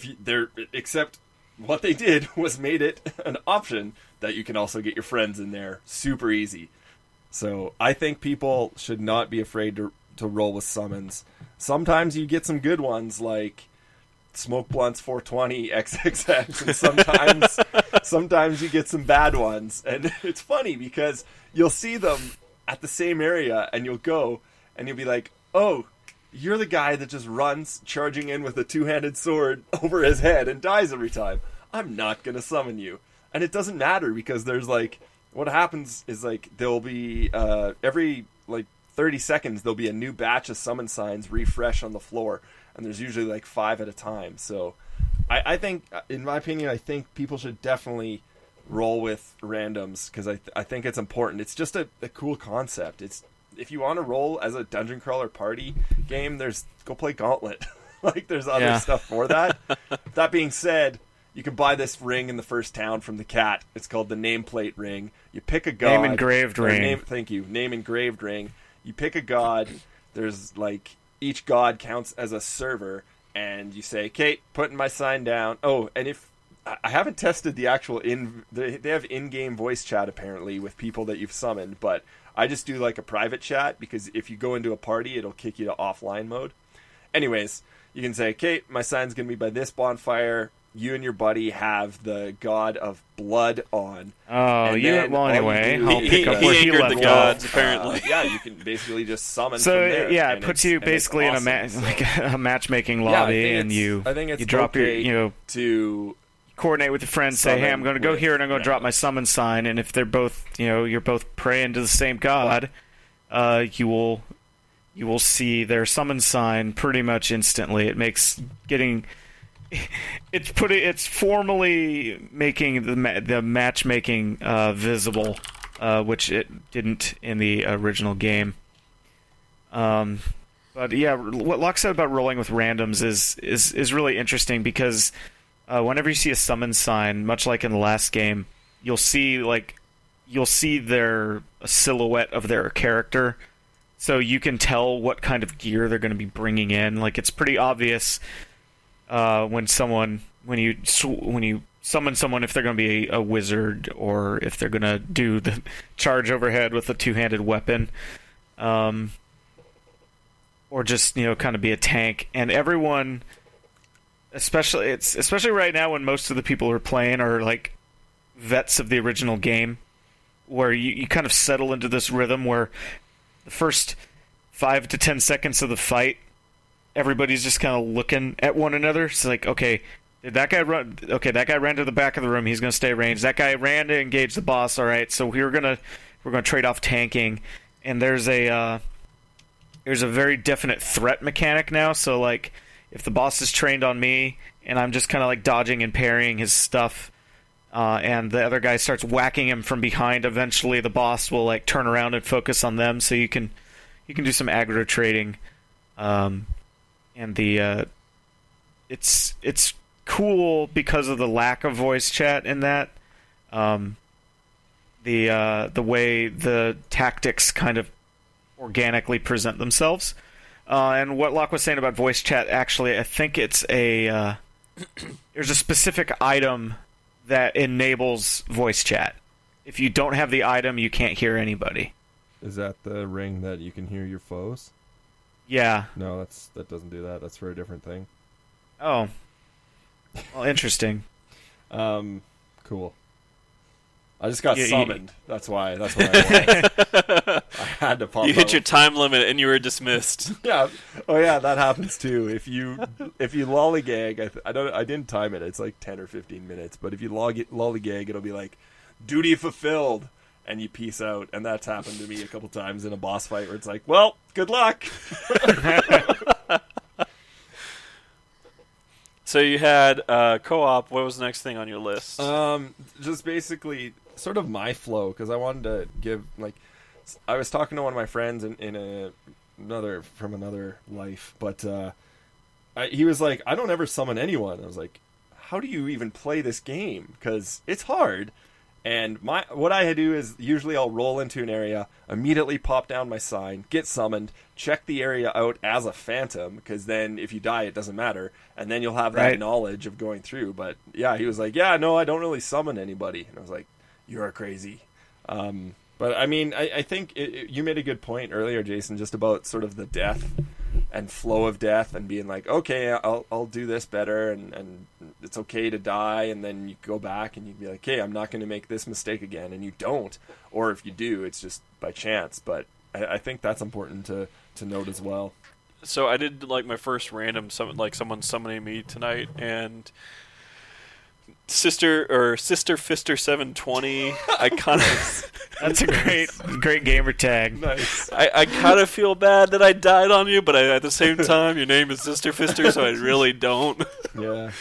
Except what they did was made it an option that you can also get your friends in there super easy. So I think people should not be afraid to roll with summons. Sometimes you get some good ones like Smoke Blunts 420 XXX, and sometimes you get some bad ones. And it's funny because you'll see them at the same area, and you'll go and you'll be like, oh, you're the guy that just runs charging in with a two-handed sword over his head and dies every time. I'm not going to summon you. And it doesn't matter, because there's what happens is there'll be every 30 seconds there'll be a new batch of summon signs refresh on the floor, and there's usually 5 at a time. So I think, in my opinion, I think people should definitely roll with randoms, because I think it's important. It's just a cool concept. It's, if you want to roll as a dungeon crawler party game, go play Gauntlet. There's other stuff for that. That being said, you can buy this ring in the first town from the cat. It's called the Nameplate Ring. You pick a god. Name engraved ring. Thank you. Name engraved ring. You pick a god. There's each god counts as a server, and you say, Kate, putting my sign down. Oh, and if I haven't tested the actual they have in-game voice chat apparently with people that you've summoned, but I just do a private chat, because if you go into a party, it'll kick you to offline mode. Anyways, you can say, Kate, my sign's going to be by this bonfire. You and your buddy have the god of blood on. Oh, anyway, I'll pick up where he angered the gods, apparently. Yeah, you can basically just summon so, from there. Yeah, it puts you basically in a matchmaking lobby, and you I think it's drop okay your, to coordinate with your friends, say, hey, I'm going to go here and I'm going to drop my summon sign, and if they're both, you're both praying to the same god, you will see their summon sign pretty much instantly. It makes getting it's formally making the matchmaking visible, which it didn't in the original game. But yeah, what Locke said about rolling with randoms is really interesting because whenever you see a summon sign, much like in the last game, you'll see their a silhouette of their character, so you can tell what kind of gear they're going to be bringing in. Like, it's pretty obvious when you summon someone, if they're going to be a wizard or if they're going to do the charge overhead with a two-handed weapon, or just kind of be a tank. And everyone, especially right now when most of the people who are playing are like vets of the original game, where you kind of settle into this rhythm where the first 5 to 10 seconds of the fight, everybody's just kind of looking at one another. It's like, okay, did that guy run? Okay, that guy ran to the back of the room. He's going to stay ranged. That guy ran to engage the boss. All right, so we're gonna trade off tanking. And there's a very definite threat mechanic now. So like, if the boss is trained on me and I'm just kind of like dodging and parrying his stuff, and the other guy starts whacking him from behind, eventually the boss will like turn around and focus on them. So you can do some aggro trading, and it's cool because of the lack of voice chat in that. The way the tactics kind of organically present themselves, and what Locke was saying about voice chat, actually, I think it's there's a specific item that enables voice chat. If you don't have the item, you can't hear anybody. Is that the ring that you can hear your foes? Yeah. No, that doesn't do that. That's for a different thing. Oh. Well, interesting. Cool. I just got summoned. That's why I was. I had to pop. You hit your time limit and you were dismissed. Yeah. Oh yeah, that happens too. If you lollygag, I didn't time it. It's like 10 or 15 minutes. But if you lollygag, it'll be like duty fulfilled, and you peace out. And that's happened to me a couple times in a boss fight where it's like, well, good luck. So you had co-op. What was the next thing on your list? Just basically sort of my flow, because I wanted to give, like, I was talking to one of my friends in another life, but he was like, I don't ever summon anyone. I was like, how do you even play this game? Because it's hard. And what I do is usually I'll roll into an area, immediately pop down my sign, get summoned, check the area out as a phantom, because then if you die, it doesn't matter, and then you'll have that knowledge of going through. But yeah, he was like, yeah, no, I don't really summon anybody. And I was like, you're crazy. But I mean, I think you made a good point earlier, Jason, just about sort of the death and flow of death and being like, okay, I'll do this better, and it's okay to die, and then you go back and you'd be like, hey, I'm not going to make this mistake again, and you don't, or if you do, it's just by chance. But I think that's important to note as well. So I did like my first random someone summoning me tonight, and Sister Fister 720. I kind of that's a great gamer tag. Nice. I kind of feel bad that I died on you, but at the same time, your name is Sister Fister, so I really don't. Yeah.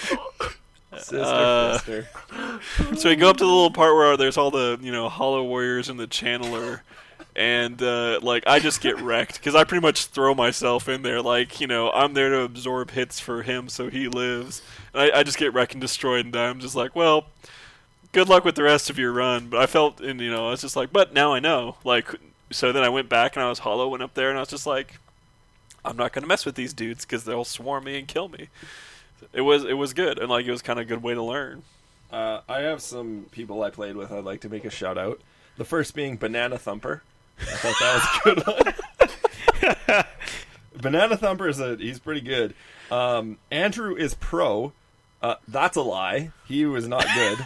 Sister Fister. So we go up to the little part where there's all the Hollow Warriors and the Channeler. And, I just get wrecked, because I pretty much throw myself in there, I'm there to absorb hits for him so he lives. And I just get wrecked and destroyed and die. I'm just like, well, good luck with the rest of your run. But I felt, I was just like, but now I know. So then I went back and I was hollow, went up there, and I was just like, I'm not going to mess with these dudes, because they'll swarm me and kill me. It was good, and, it was kind of a good way to learn. I have some people I played with I'd like to make a shout-out. The first being Banana Thumper. I thought that was a good one. Banana Thumper he's pretty good. Andrew is pro. That's a lie. He was not good.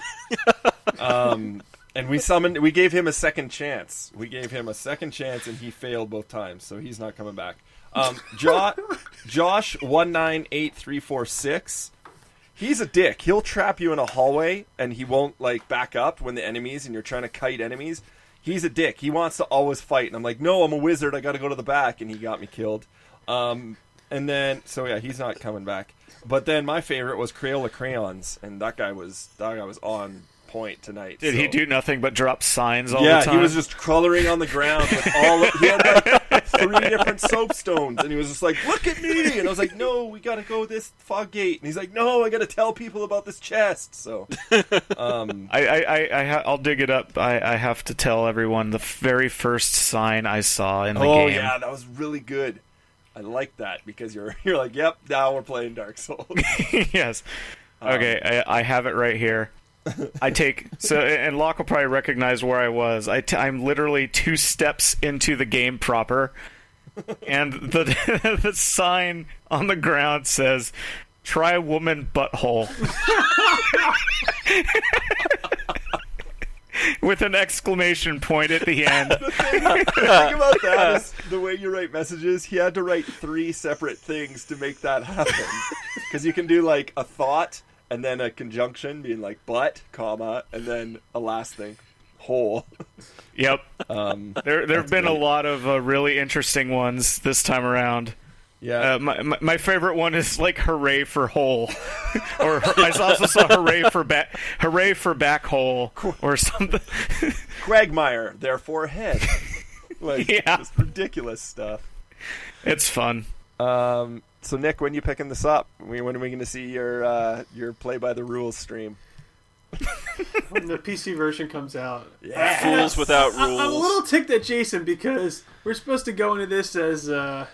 And we gave him a second chance. And he failed both times, so he's not coming back. Josh 198346. He's a dick. He'll trap you in a hallway, and he won't like back up when the enemies and you're trying to kite enemies. He's a dick. He wants to always fight, and I'm like, no, I'm a wizard. I got to go to the back, and he got me killed. And then, so yeah, he's not coming back. But then my favorite was Crayola Crayons, and that guy was on point tonight. Did he do nothing but drop signs all yeah, the time? he was just coloring on the ground with he had like 3 different soapstones, and he was just like, look at me! And I was like, no, we gotta go this fog gate. And he's like, no, I gotta tell people about this chest. So, I'll dig it up. I have to tell everyone the very first sign I saw in the game. Oh yeah, that was really good. I like that because you're like, yep, now we're playing Dark Souls. Yes. Okay, I have it right here. I take and Locke will probably recognize where I was. I'm literally 2 steps into the game proper, and the sign on the ground says, "Try woman butthole," with an exclamation point at the end. The thing about that is the way you write messages. He had to write 3 separate things to make that happen, because you can do like a thought. And then a conjunction being like but, comma, and then a last thing, hole. Yep. There have been a lot of really interesting ones this time around. Yeah. My favorite one is like hooray for hole, or I also saw hooray for back hole or something. Quagmire, therefore head. Like, yeah. Just ridiculous stuff. It's fun. So Nick, when you picking this up? When are we going to see your play by the rules stream? When the PC version comes out. Yeah. Fools without rules. I'm a little ticked at Jason because we're supposed to go into this as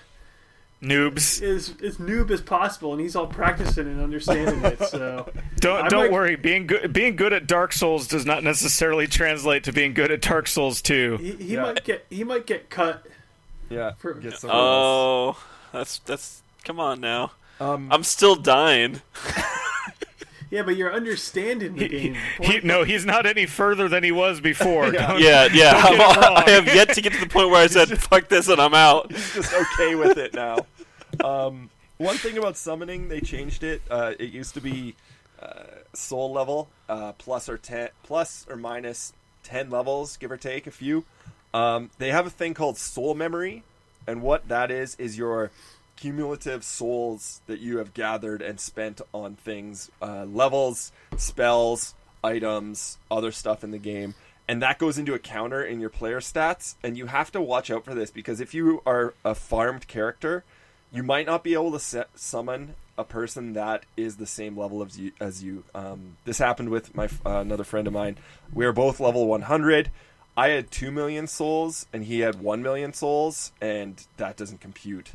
noobs, as noob as possible, and he's all practicing and understanding it. So don't worry. Being good at Dark Souls does not necessarily translate to being good at Dark Souls 2. He might get cut. Yeah. Get someone else. That's. Come on now. I'm still dying. Yeah, but you're understanding the game. He's not any further than he was before. Yeah. I have yet to get to the point where I said, fuck this, and I'm out. He's just okay with it now. One thing about summoning, they changed it. It used to be soul level, plus or minus 10 levels, give or take a few. They have a thing called soul memory, and what that is your cumulative souls that you have gathered and spent on things, levels, spells, items, other stuff in the game, and that goes into a counter in your player stats. And you have to watch out for this, because if you are a farmed character, you might not be able to summon a person that is the same level as you. This happened with my another friend of mine. We were both level 100. I had 2 million souls, and he had 1 million souls, and that doesn't compute.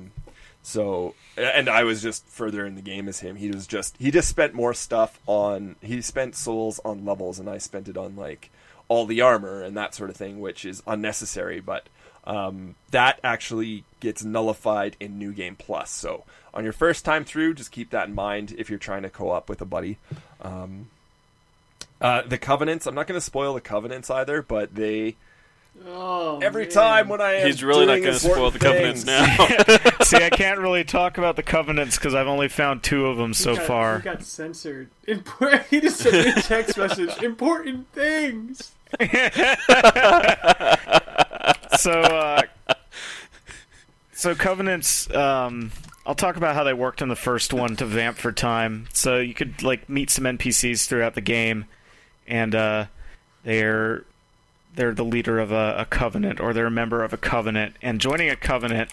So, and I was just further in the game as him. He just spent more stuff on. He spent souls on levels, and I spent it on like all the armor and that sort of thing, which is unnecessary. But that actually gets nullified in New Game Plus. So on your first time through, just keep that in mind if you're trying to co-op with a buddy. The Covenants, I'm not going to spoil the Covenants either, but they... every time when I am He's really not going to spoil the Covenants now. See, I can't really talk about the Covenants because I've only found 2 of them so far. He got censored. He just sent me a text message. Important things! So Covenants... I'll talk about how they worked in the first one to vamp for time. So you could like meet some NPCs throughout the game, and they're the leader of a covenant, or they're a member of a covenant. And joining a covenant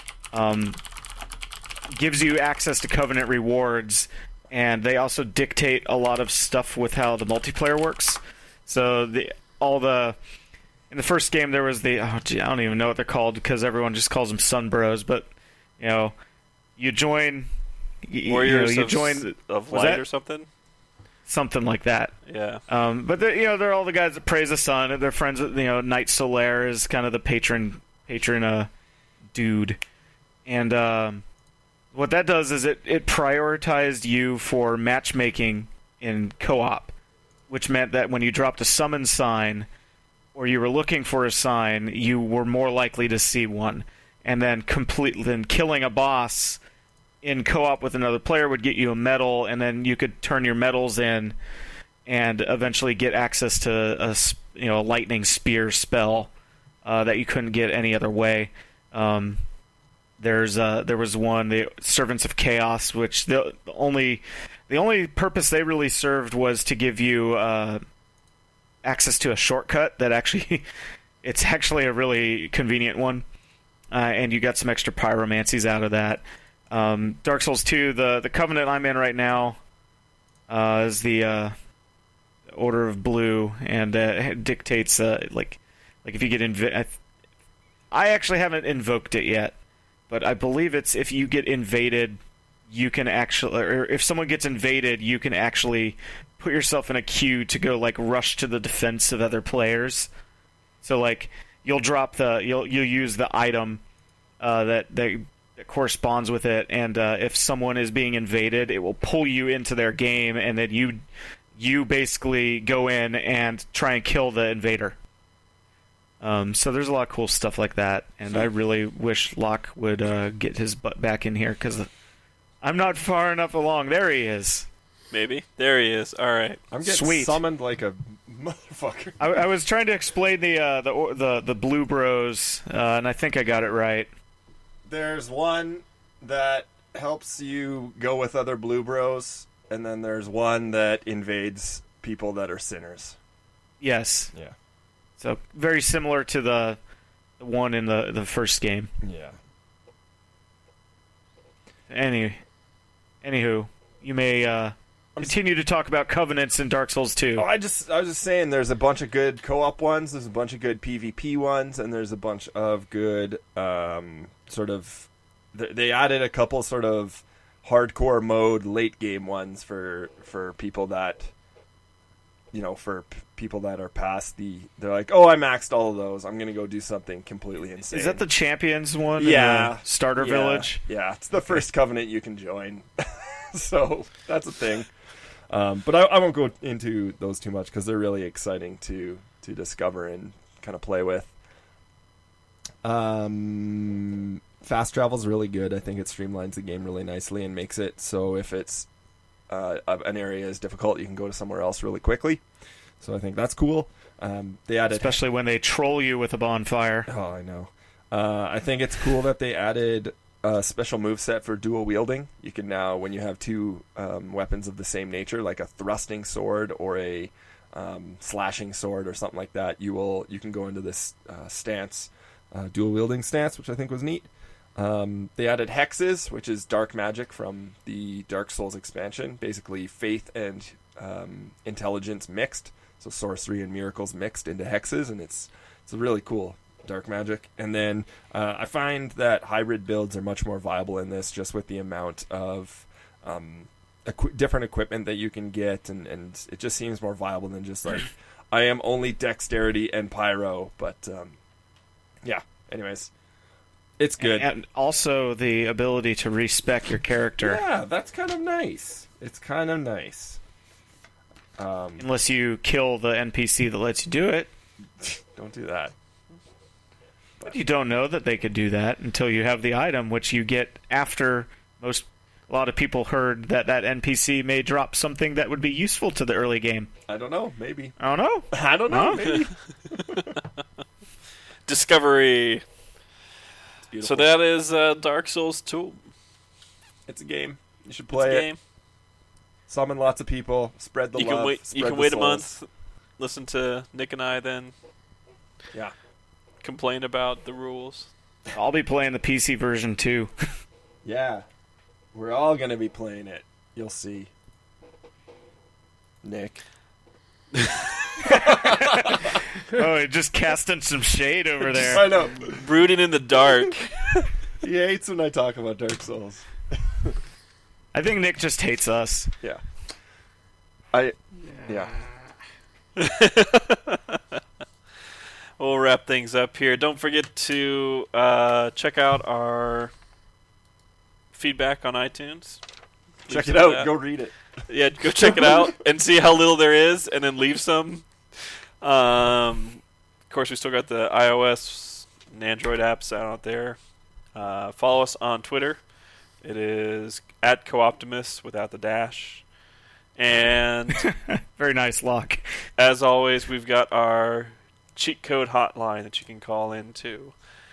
gives you access to covenant rewards, and they also dictate a lot of stuff with how the multiplayer works. So in the first game there was I don't even know what they're called because everyone just calls them Sun Bros, but you join Warriors of Light or something like that. Yeah. But they're all the guys that praise the sun, and they're friends with Knight Solaire is kind of the patron dude, and what that does is it prioritized you for matchmaking in co-op, which meant that when you dropped a summon sign or you were looking for a sign, you were more likely to see one, and then killing a boss in co-op with another player would get you a medal, and then you could turn your medals in and eventually get access to a lightning spear spell that you couldn't get any other way. There was one, the Servants of Chaos, which the only purpose they really served was to give you access to a shortcut that actually it's actually a really convenient one, and you got some extra pyromancies out of that. Dark Souls 2, the Covenant I'm in right now is the Order of Blue, and it dictates like if you get I actually haven't invoked it yet, but I believe it's if you get invaded, you can actually, or if someone gets invaded, you can actually put yourself in a queue to go like rush to the defense of other players. So like you'll use the item that corresponds with it, and if someone is being invaded, it will pull you into their game, and then you basically go in and try and kill the invader. So there's a lot of cool stuff like that, and I really wish Locke would get his butt back in here, because I'm not far enough along. There he is. Maybe. There he is. All right. I'm getting summoned like a motherfucker. I was trying to explain the Blue Bros, and I think I got it right. There's one that helps you go with other Blue Bros, and then there's one that invades people that are sinners. Yes. Yeah. So very similar to the one in the first game. Yeah. Anywho, you may continue to talk about covenants in Dark Souls 2. Oh, I was just saying, there's a bunch of good co-op ones, there's a bunch of good PvP ones, and there's a bunch of good sort of. They added a couple sort of hardcore mode late game ones for people that. For people that are past they're like, oh, I maxed all of those, I'm going to go do something completely insane. Is that the Champions one? Yeah. In the starter village? Yeah, it's the first Covenant you can join. So, that's a thing. But I won't go into those too much, because they're really exciting to discover and kind of play with. Fast travel's really good. I think it streamlines the game really nicely and makes it so if it's an area is difficult, you can go to somewhere else really quickly. So I think that's cool. They added, especially when they troll you with a bonfire. Oh, I know. I think it's cool that they added a special moveset for dual wielding. You can now, when you have two weapons of the same nature, like a thrusting sword or a slashing sword or something like that, you can go into this stance, dual wielding stance, which I think was neat. They added hexes, which is dark magic from the Dark Souls expansion. Basically, faith and intelligence mixed. So sorcery and miracles mixed into hexes, and it's really cool dark magic. And then I find that hybrid builds are much more viable in this, just with the amount of different equipment that you can get, and it just seems more viable than just like I am only dexterity and pyro. But yeah, anyways. It's good. And also the ability to respec your character. Yeah, that's kind of nice. It's kind of nice. Unless you kill the NPC that lets you do it. Don't do that. But you don't know that they could do that until you have the item, which you get after a lot of people heard that NPC may drop something that would be useful to the early game. I don't know. Maybe. I don't know. I don't know. Maybe. Discovery. So that is Dark Souls 2. It's a game. You should play it. Game. Summon lots of people. Spread the love. You can wait a month. Listen to Nick and I then. Yeah. Complain about the rules. I'll be playing the PC version too. Yeah. We're all going to be playing it. You'll see. Nick. Oh, just casting some shade over there. I know. Brooding in the dark. He hates when I talk about Dark Souls. I think Nick just hates us. Yeah. Yeah. We'll wrap things up here. Don't forget to check out our feedback on iTunes. Check it out. Go read it. Yeah, go check it out and see how little there is, and then leave some. Of course, we still got the iOS and Android apps out there. Follow us on Twitter It is at Cooptimus without the dash. And Very nice, Locke. as always, we've got our cheat code hotline that you can call into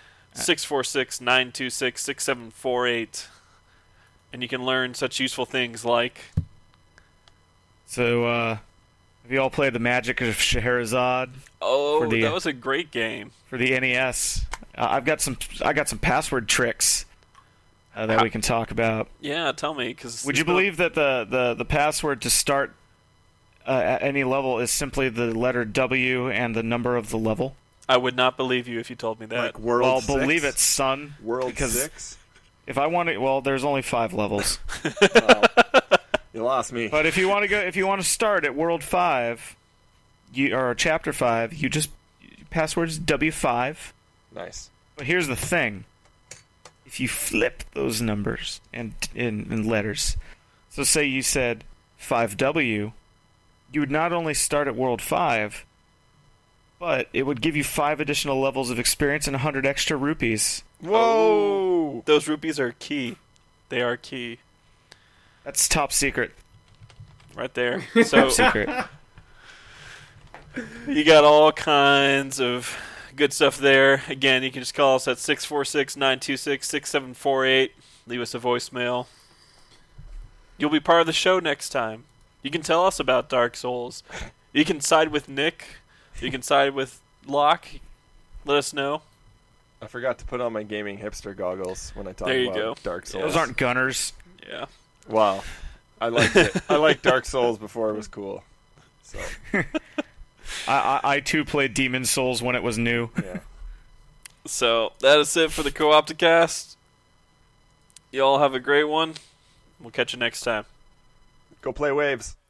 646-926-6748. And you can learn such useful things like... So, have you all played the Magic of Scheherazade Oh, that that was a great game. for the NES? I got some password tricks that we can talk about. Yeah, tell me. Cause Would you believe that the password to start at any level is simply the letter W and the number of the level? I would not believe you if you told me that. Like World Well, 6? believe it, son. World because 6? If I want to, well, there's only 5 levels. You lost me. But if you want to start at World 5, or Chapter 5, you just password's W5. Nice. But here's the thing: if you flip those numbers and in letters, so say you said 5W, you would not only start at World 5, but it would give you 5 additional levels of experience and 100 extra rupees. Whoa! Those rupees are key. They are key. That's top secret. Right there. So Secret. you got all kinds of good stuff there. Again, you can just call us at 646-926-6748. Leave us a voicemail. You'll be part of the show next time. You can tell us about Dark Souls. You can side with Nick. You can side with Locke. Let us know. I forgot to put on my gaming hipster goggles when I talk There you about go. Dark Souls. Those aren't gunners. Yeah. Wow. I liked it. I liked Dark Souls before it was cool. So, I too played Demon Souls when it was new. yeah. So that is it for the Co-Opticast. You all have a great one. We'll catch you next time. Go play Waves.